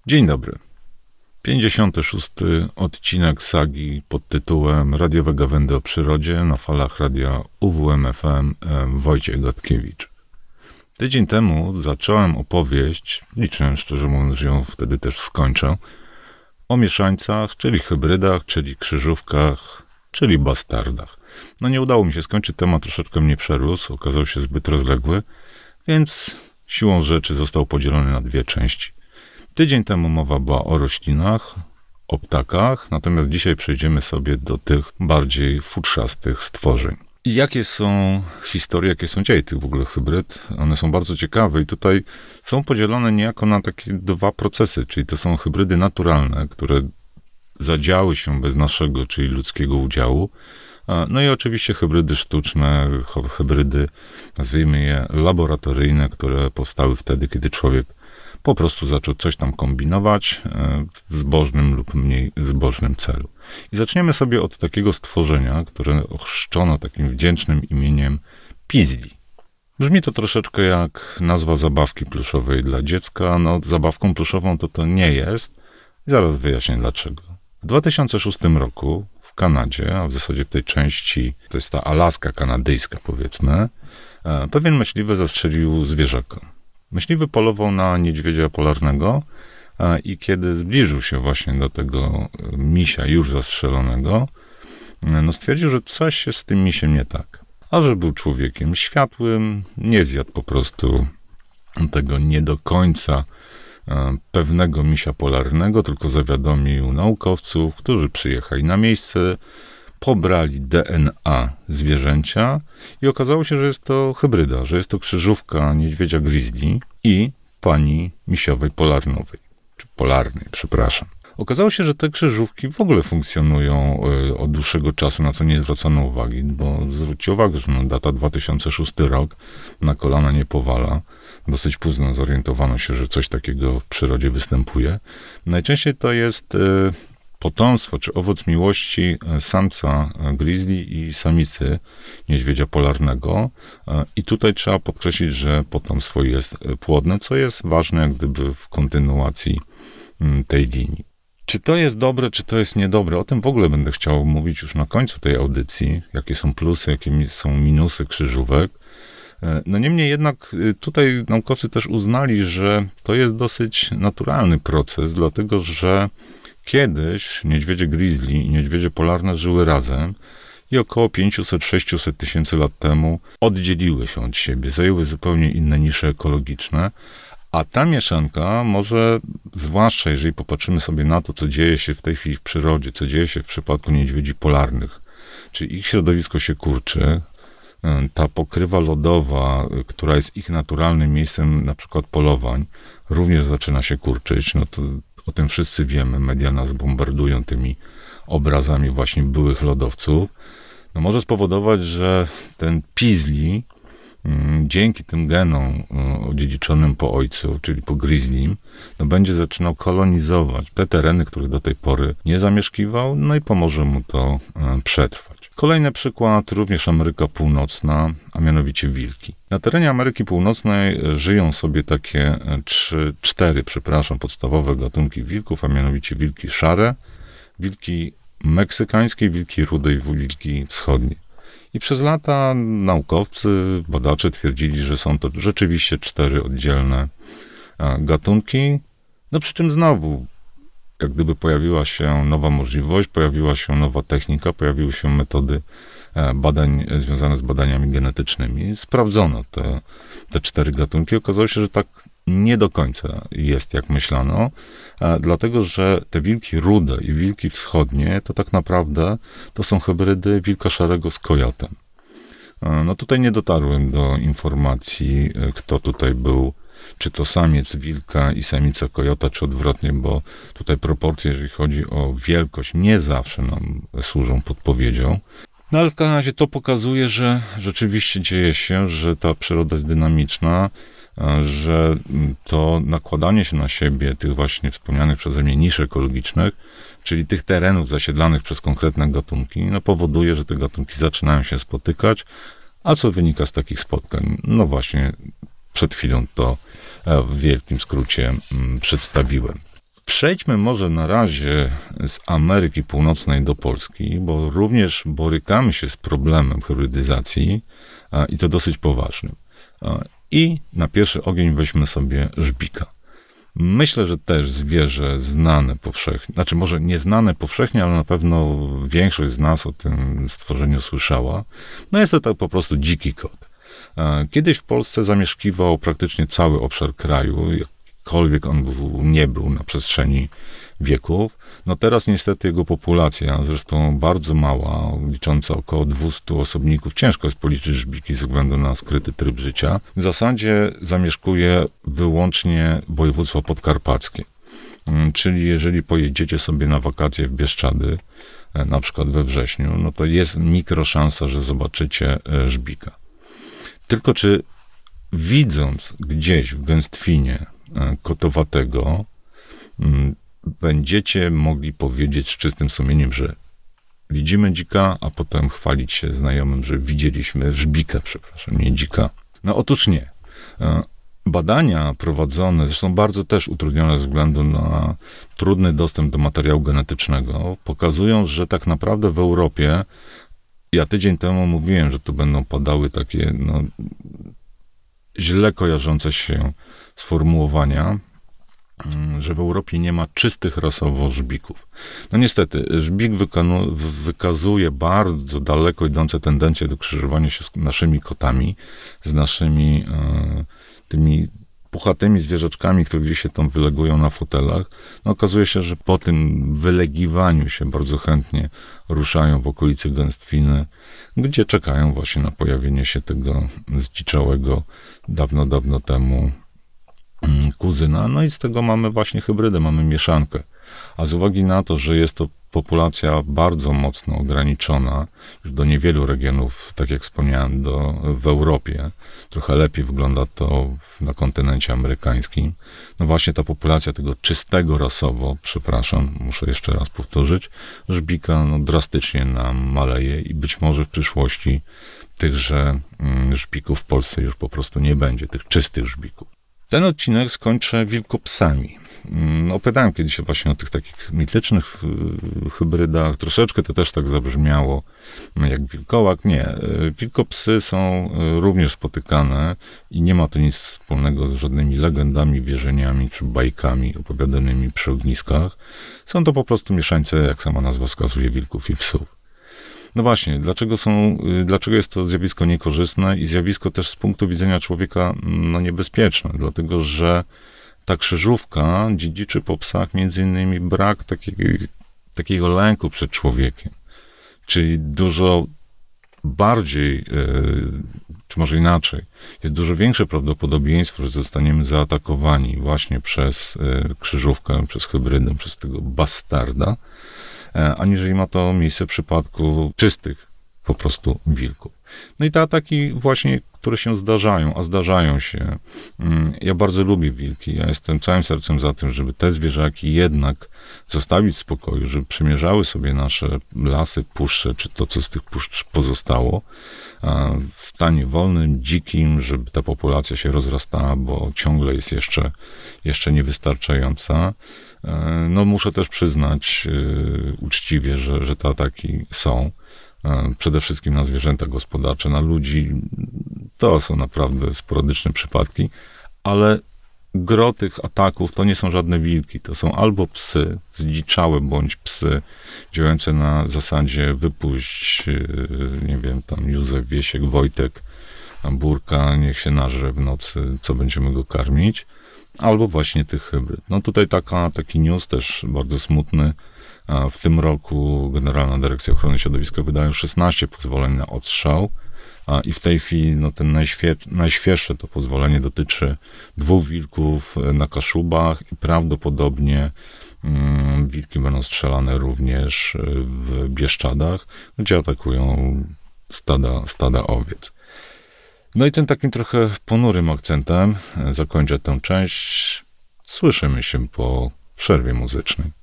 Dzień dobry. 56. odcinek sagi pod tytułem Radiowe gawędy o przyrodzie na falach radia UWM FM Wojciech Gotkiewicz. Tydzień temu zacząłem opowieść, liczyłem szczerze mówiąc, że ją wtedy też skończę, o mieszańcach, czyli hybrydach, czyli krzyżówkach, czyli bastardach. No nie udało mi się skończyć, temat troszeczkę mnie przerósł, okazał się zbyt rozległy, więc siłą rzeczy został podzielony na dwie części. Tydzień temu mowa była o roślinach, o ptakach, natomiast dzisiaj przejdziemy sobie do tych bardziej futrzastych stworzeń. I jakie są historie, jakie są dzieje tych w ogóle hybryd? One są bardzo ciekawe i tutaj są podzielone niejako na takie dwa procesy, czyli to są hybrydy naturalne, które zadziały się bez naszego, czyli ludzkiego udziału. No i oczywiście hybrydy sztuczne, hybrydy, nazwijmy je laboratoryjne, które powstały wtedy, kiedy człowiek po prostu zaczął coś tam kombinować w zbożnym lub mniej zbożnym celu. I zaczniemy sobie od takiego stworzenia, które ochrzczono takim wdzięcznym imieniem Pizli. Brzmi to troszeczkę jak nazwa zabawki pluszowej dla dziecka. No, zabawką pluszową to nie jest. I zaraz wyjaśnię dlaczego. W 2006 roku w Kanadzie, a w zasadzie w tej części, to jest ta Alaska kanadyjska powiedzmy, pewien myśliwy zastrzelił zwierzaka. Myśliwy polował na niedźwiedzia polarnego i kiedy zbliżył się właśnie do tego misia już zastrzelonego, no stwierdził, że coś się z tym misiem nie tak. A że był człowiekiem światłym, nie zjadł po prostu tego nie do końca pewnego misia polarnego, tylko zawiadomił naukowców, którzy przyjechali na miejsce, pobrali DNA zwierzęcia i okazało się, że jest to hybryda, że jest to krzyżówka niedźwiedzia grizzly i pani misiowej polarnowej, czy polarnej, przepraszam. Okazało się, że te krzyżówki w ogóle funkcjonują od dłuższego czasu, na co nie zwracano uwagi, bo zwróćcie uwagę, że data 2006 rok na kolana nie powala. Dosyć późno zorientowano się, że coś takiego w przyrodzie występuje. Najczęściej to jest potomstwo, czy owoc miłości samca grizzly i samicy niedźwiedzia polarnego. I tutaj trzeba podkreślić, że potomstwo jest płodne, co jest ważne jak gdyby w kontynuacji tej linii. Czy to jest dobre, czy to jest niedobre? O tym w ogóle będę chciał mówić już na końcu tej audycji. Jakie są plusy, jakie są minusy krzyżówek. No niemniej jednak tutaj naukowcy też uznali, że to jest dosyć naturalny proces, dlatego że kiedyś niedźwiedzie grizzly i niedźwiedzie polarne żyły razem i około 500-600 tysięcy lat temu oddzieliły się od siebie, zajęły zupełnie inne nisze ekologiczne, a ta mieszanka może, zwłaszcza jeżeli popatrzymy sobie na to, co dzieje się w tej chwili w przyrodzie, co dzieje się w przypadku niedźwiedzi polarnych, czyli ich środowisko się kurczy, ta pokrywa lodowa, która jest ich naturalnym miejscem na przykład polowań, również zaczyna się kurczyć, no to o tym wszyscy wiemy, media nas bombardują tymi obrazami właśnie byłych lodowców. No może spowodować, że ten Pizli dzięki tym genom odziedziczonym po ojcu, czyli po grizzlym, no będzie zaczynał kolonizować te tereny, których do tej pory nie zamieszkiwał, no i pomoże mu to przetrwać. Kolejny przykład, również Ameryka Północna, a mianowicie wilki. Na terenie Ameryki Północnej żyją sobie takie cztery podstawowe gatunki wilków, a mianowicie wilki szare, wilki meksykańskie, wilki rude i wilki wschodnie. I przez lata naukowcy, badacze twierdzili, że są to rzeczywiście cztery oddzielne gatunki. No przy czym znowu, jak gdyby pojawiła się nowa możliwość, pojawiła się nowa technika, pojawiły się metody badań związane z badaniami genetycznymi. Sprawdzono te cztery gatunki. Okazało się, że tak nie do końca jest, jak myślano, dlatego że te wilki rude i wilki wschodnie to tak naprawdę to są hybrydy wilka szarego z kojotem. No tutaj nie dotarłem do informacji, kto tutaj był, czy to samiec wilka i samica kojota, czy odwrotnie, bo tutaj proporcje, jeżeli chodzi o wielkość, nie zawsze nam służą podpowiedzią. No ale w każdym razie to pokazuje, że rzeczywiście dzieje się, że ta przyroda jest dynamiczna, że to nakładanie się na siebie tych właśnie wspomnianych przeze mnie nisz ekologicznych, czyli tych terenów zasiedlanych przez konkretne gatunki, no powoduje, że te gatunki zaczynają się spotykać. A co wynika z takich spotkań? No właśnie przed chwilą to w wielkim skrócie przedstawiłem. Przejdźmy może na razie z Ameryki Północnej do Polski, bo również borykamy się z problemem hybrydyzacji i to dosyć poważnym. I na pierwszy ogień weźmy sobie żbika. Myślę, że też zwierzę znane powszechnie, znaczy może nie znane powszechnie, ale na pewno większość z nas o tym stworzeniu słyszała. No jest to tak po prostu dziki kot. Kiedyś w Polsce zamieszkiwał praktycznie cały obszar kraju, jakkolwiek on nie był na przestrzeni wieków. No teraz niestety jego populacja, zresztą bardzo mała, licząca około 200 osobników, ciężko jest policzyć żbiki ze względu na skryty tryb życia, w zasadzie zamieszkuje wyłącznie województwo podkarpackie. Czyli jeżeli pojedziecie sobie na wakacje w Bieszczady, na przykład we wrześniu, no to jest mikroszansa, że zobaczycie żbika. Tylko czy widząc gdzieś w gęstwinie kotowatego, będziecie mogli powiedzieć z czystym sumieniem, że widzimy dzika, a potem chwalić się znajomym, że widzieliśmy żbika, nie dzika. No otóż nie. Badania prowadzone, zresztą bardzo też utrudnione ze względu na trudny dostęp do materiału genetycznego, pokazują, że tak naprawdę w Europie, ja tydzień temu mówiłem, że tu będą padały takie źle kojarzące się sformułowania, że w Europie nie ma czystych rasowo żbików. No niestety, żbik wykazuje bardzo daleko idące tendencje do krzyżowania się z naszymi kotami, z naszymi tymi puchatymi zwierzaczkami, które gdzieś się tam wylegują na fotelach. No okazuje się, że po tym wylegiwaniu się bardzo chętnie ruszają w okolicy gęstwiny, gdzie czekają właśnie na pojawienie się tego zdziczałego dawno, dawno temu kuzyna. No i z tego mamy właśnie hybrydę, mamy mieszankę. A z uwagi na to, że jest to populacja bardzo mocno ograniczona, już do niewielu regionów, tak jak wspomniałem, w Europie, trochę lepiej wygląda to na kontynencie amerykańskim. No właśnie ta populacja tego czystego rasowo, muszę jeszcze raz powtórzyć, żbika drastycznie nam maleje i być może w przyszłości tychże żbików w Polsce już po prostu nie będzie, tych czystych żbików. Ten odcinek skończę wilkopsami. Opowiadałem kiedyś właśnie o tych takich mitycznych hybrydach. Troszeczkę to też tak zabrzmiało jak wilkołak. Nie, wilkopsy są również spotykane i nie ma to nic wspólnego z żadnymi legendami, wierzeniami czy bajkami opowiadanymi przy ogniskach. Są to po prostu mieszańce, jak sama nazwa wskazuje, wilków i psów. No właśnie, dlaczego jest to zjawisko niekorzystne i zjawisko też z punktu widzenia człowieka niebezpieczne? Dlatego, że ta krzyżówka dziedziczy po psach między innymi brak takiego lęku przed człowiekiem. Czyli dużo bardziej, czy może inaczej, jest dużo większe prawdopodobieństwo, że zostaniemy zaatakowani właśnie przez krzyżówkę, przez hybrydę, przez tego bastarda, aniżeli ma to miejsce w przypadku czystych po prostu wilków. No i te ataki właśnie, które się zdarzają, a zdarzają się. Ja bardzo lubię wilki. Ja jestem całym sercem za tym, żeby te zwierzaki jednak zostawić w spokoju, żeby przemierzały sobie nasze lasy, puszcze, czy to, co z tych puszcz pozostało, w stanie wolnym, dzikim, żeby ta populacja się rozrastała, bo ciągle jest jeszcze niewystarczająca. No muszę też przyznać uczciwie, że te ataki są. Przede wszystkim na zwierzęta gospodarcze, na ludzi. To są naprawdę sporadyczne przypadki, ale gro tych ataków to nie są żadne wilki. To są albo psy zdziczałe, bądź psy działające na zasadzie wypuść, nie wiem, tam Józef, Wiesiek, Wojtek, Burka, niech się nażre w nocy, co będziemy go karmić. Albo właśnie tych hybryd. No tutaj taki news też bardzo smutny. W tym roku Generalna Dyrekcja Ochrony Środowiska wydaje 16 pozwoleń na odstrzał i w tej chwili ten najświeższe to pozwolenie dotyczy 2 wilków na Kaszubach i prawdopodobnie wilki będą strzelane również w Bieszczadach, gdzie atakują stada owiec. No i tym takim trochę ponurym akcentem zakończę tę część. Słyszymy się po przerwie muzycznej.